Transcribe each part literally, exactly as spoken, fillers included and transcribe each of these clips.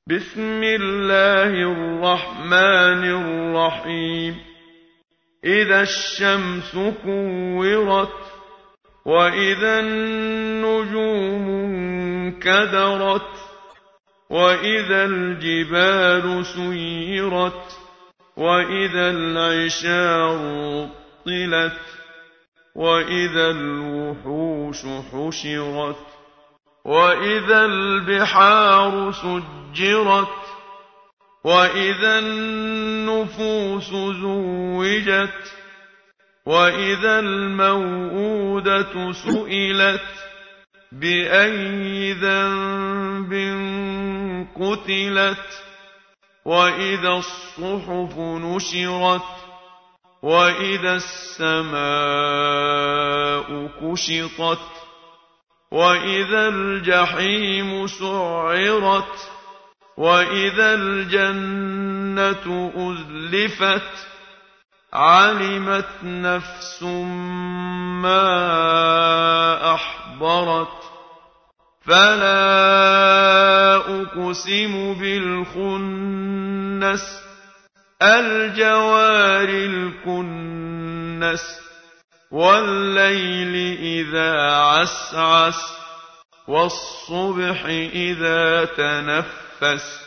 بسم الله الرحمن الرحيم إذا الشمس كورت وإذا النجوم انكدرت وإذا الجبال سيرت وإذا العشار عطلت وإذا الوحوش حشرت وإذا البحار سجرت وإذا النفوس زوجت وإذا الموءودة سئلت بأي ذنب قتلت وإذا الصحف نشرت وإذا السماء كشطت وإذا الجحيم سعرت وإذا الجنة أزلفت علمت نفس ما أحضرت فلا أقسم بالخنس الجوار الكنس والليل إذا عسعس والصبح إذا تنفس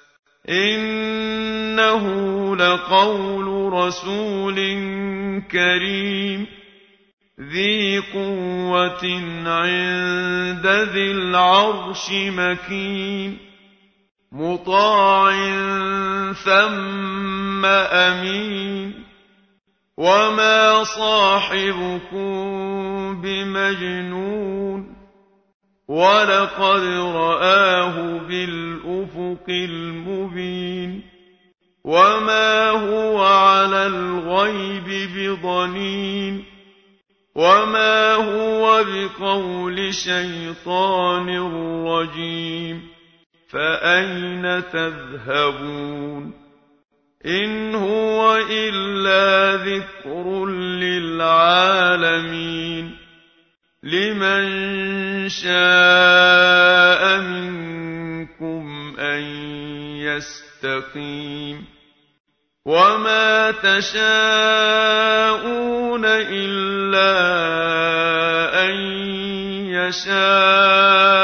إنه لقول رسول كريم ذي قوة عند ذي العرش مكين مطاع ثم أمين وما صاحبكم بمجنون ولقد رآه بالأفق المبين وما هو على الغيب بضنين وما هو بقول شيطان رجيم فأين تذهبون إن هو إلا ذكر للعالمين لمن شاء منكم أن يستقيم وما تشاءون إلا أن يشاء